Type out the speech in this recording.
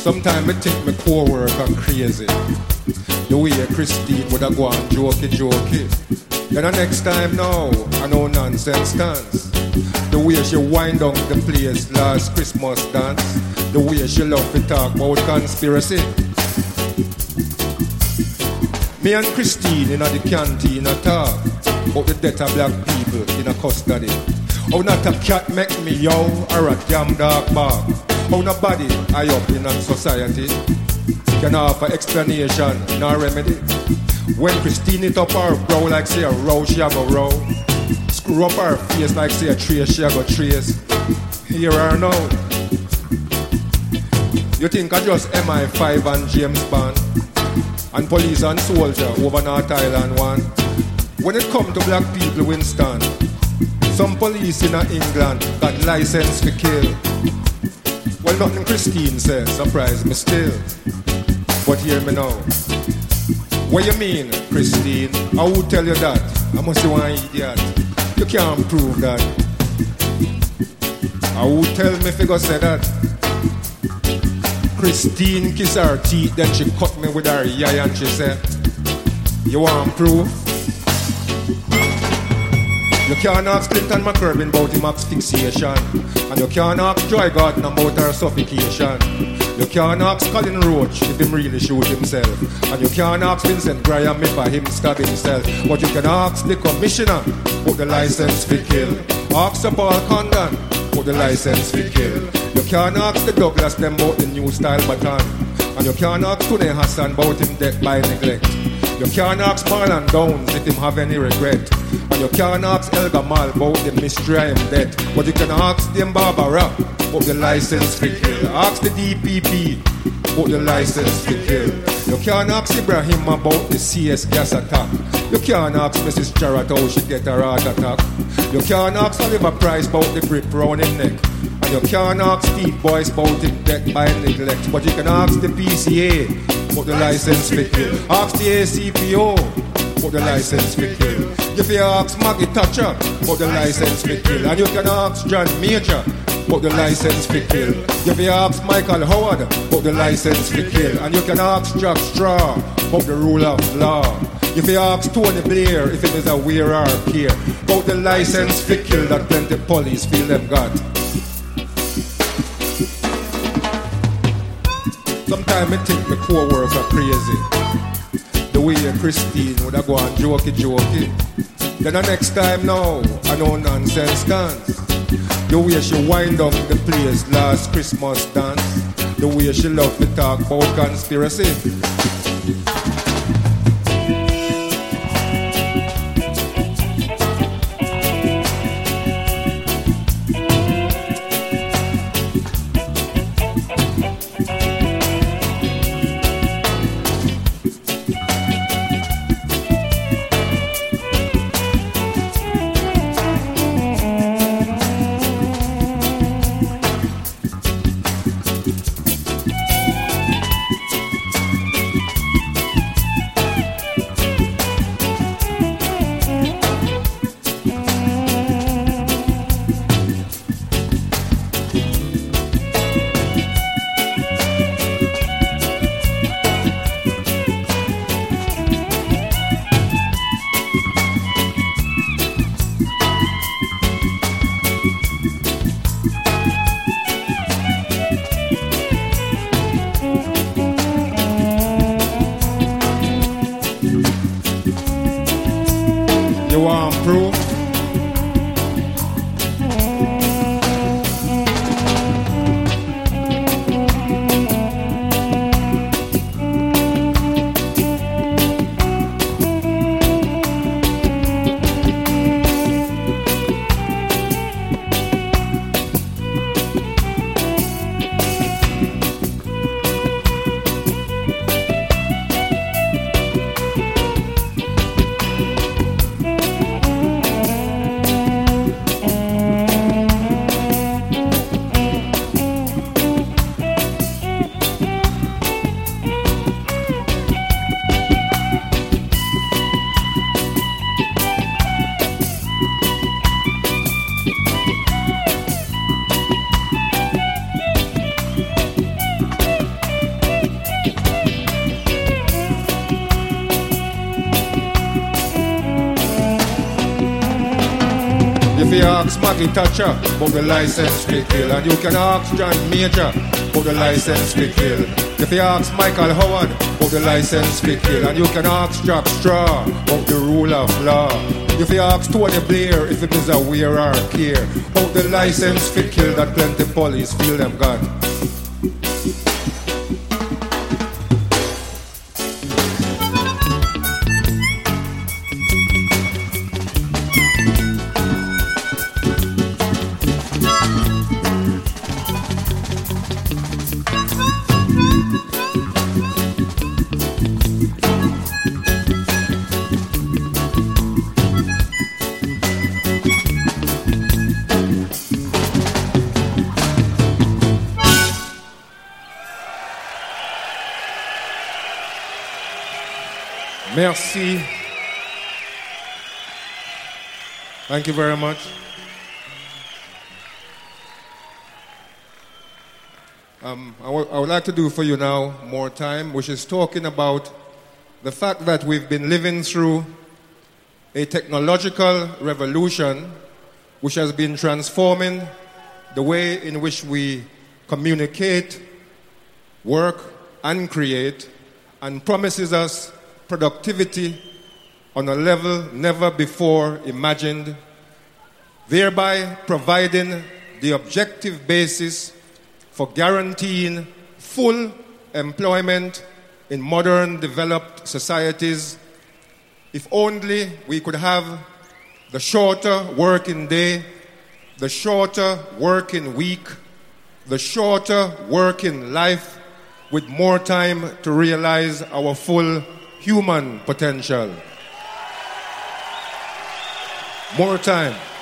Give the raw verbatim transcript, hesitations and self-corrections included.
Sometimes I think my co-worker crazy. The way Christine would have gone jokey jokey. Then the next time now, I know nonsense stands. The way she wind down the place last Christmas dance. The way she love to talk about conspiracy. Me and Christine in the canteen a talk about the death of black people in a custody. How not a cat make me yow or a damn dog bark. How nobody high up in our society can offer explanation nor remedy. When Christine it up her brow like say a row, she a go row. Screw up her face like say a trace, she a go trace. Hear her now. You think I just M I five and James Bond and police and soldier over North Island one? When it come to black people, Winston, some police in England got license to kill. Well, nothing Christine says, surprise me still. But hear me now. What you mean, Christine? I would tell you that. I must be one idiot. You can't prove that. I would tell me if you go say that. Christine kiss her teeth, then she cut me with her eye and she said, you want proof? You can't ask Clinton McCurbin about him asphyxiation. And you can't ask Joy Gordon about her suffocation. You can't ask Colin Roach if him really shoot himself. And you can't ask Vincent Graham if him stab himself. But you can ask the commissioner about the license for kill. Ask Sir Paul Condon about the license for kill. You can't ask the Douglas them about the new style baton. And you can't ask Tony Hassan about him death by neglect. You can't ask Marlon Downs if him have any regret. And you can't ask Elga Mal about the mystery of him death. But you can ask them Barbara about the license for kill. Ask the D P P about the license for kill. You can't ask Ibrahim about the C S gas attack. You can't ask Missus Jarrett how she get her heart attack. You can't ask Oliver Price about the grip round him neck. And you can't ask Steve Boyce about him death by neglect. But you can ask the P C A about the license for kill. Ask the A C P O about the license for kill. If you ask Maggie Thatcher about the license for kill. And you can ask John Major about the license for kill. If you ask Michael Howard about the license for kill. And you can ask Jack Straw about the rule of law. If you ask Tony Blair if it is a wear or care about the license for kill that plenty police feel them got. Sometimes I think my co-workers are crazy. The way Christine would have gone jokey jokey. Then the next time now, I know nonsense dance. The way she wind up the place last Christmas dance. The way she love to talk about conspiracy. you ask Maggie Thatcher about the license to kill, and you can ask John Major about the license to kill. If you ask Michael Howard about the license to kill, and you can ask Jack Straw about the rule of law. If you ask Tony Blair if it is aware or care about the license to kill that plenty police feel them got. Merci. Thank you very much. Um, I, w- I would like to do for you now more time, which is talking about the fact that we've been living through a technological revolution which has been transforming the way in which we communicate, work, and create, and promises us productivity on a level never before imagined, thereby providing the objective basis for guaranteeing full employment in modern developed societies. If only we could have the shorter working day, the shorter working week, the shorter working life, with more time to realize our full human potential. More time.